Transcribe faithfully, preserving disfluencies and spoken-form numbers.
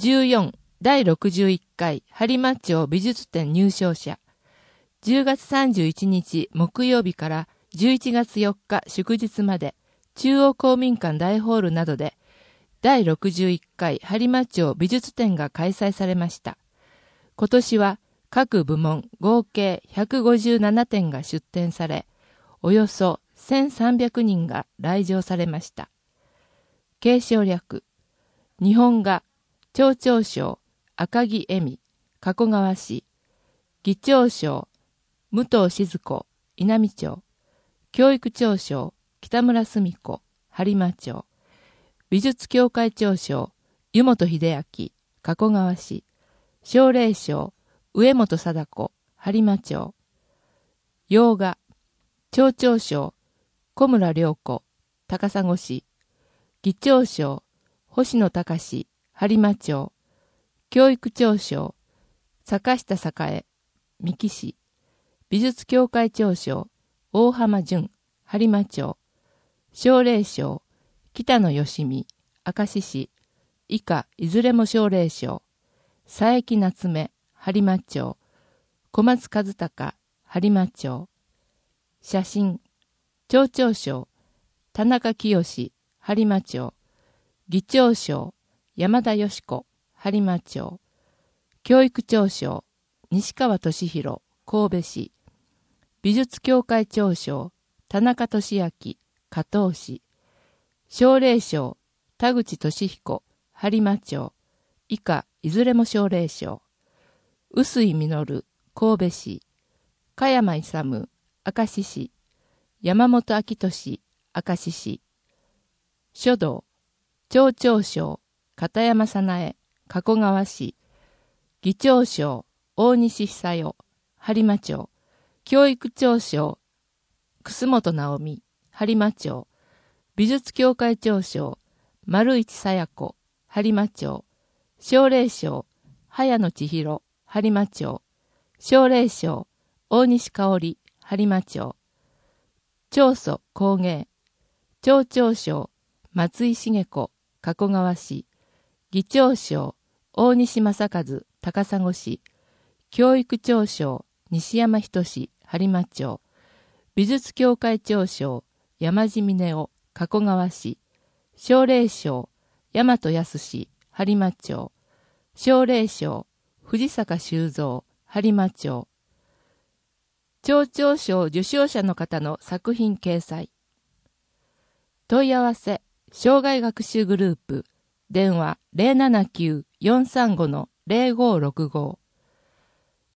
じゅうよんだいろくじゅういっかい播磨町美術展入賞者。じゅうがつさんじゅういちにち木曜日からじゅういちがつよっか祝日まで中央公民館大ホールなどでだいろくじゅういっかい播磨町美術展が開催されました。今年は各部門合計ひゃくごじゅうななてんが出展され、およそせんさんびゃくにんが来場されました。継承略、日本画、町長賞、赤木恵美、加古川市、議長賞、武藤静子、稲美町、教育長賞、北村澄子、播磨町、美術協会長賞、湯本秀明、加古川市、奨励賞、上本貞子、播磨町、洋画、町長賞、小村良子、高砂市、議長賞、星野隆、播磨町、教育長賞、坂下栄、三木市、美術協会長賞、大浜淳、播磨町、奨励賞、北野義美、明石市、以下いずれも奨励賞、佐伯夏目、播磨町、小松和孝、播磨町、写真、町長賞、田中清、播磨町、議長賞、山田佳子、播磨町、教育長賞、西川俊弘、神戸市、美術協会長賞、田中俊明、加東市、奨励賞、田口俊彦、播磨町、以下いずれも奨励賞、臼井実、神戸市、加山勇、明石市、山本明俊、明石市、書道、町長賞、片山早苗、加古川市、議長賞、大西久代、播磨町、教育長賞、楠本直美、播磨町、美術協会長賞、丸市佐也子、播磨町、奨励賞、早野千尋、播磨町、奨励賞、大西香織、播磨町、長祖工芸、町長賞、松井茂子、加古川市、議長賞、大西正和、高砂市、教育長賞、西山仁、播磨町、美術協会長賞、山地峰夫、加古川市、奨励賞、大和康、播磨町、奨励賞、藤坂修造、播磨町、町長賞受賞者の方の作品掲載。問い合わせ、障害学習グループ、電話 ゼロななきゅう よんさんご ゼロごろくご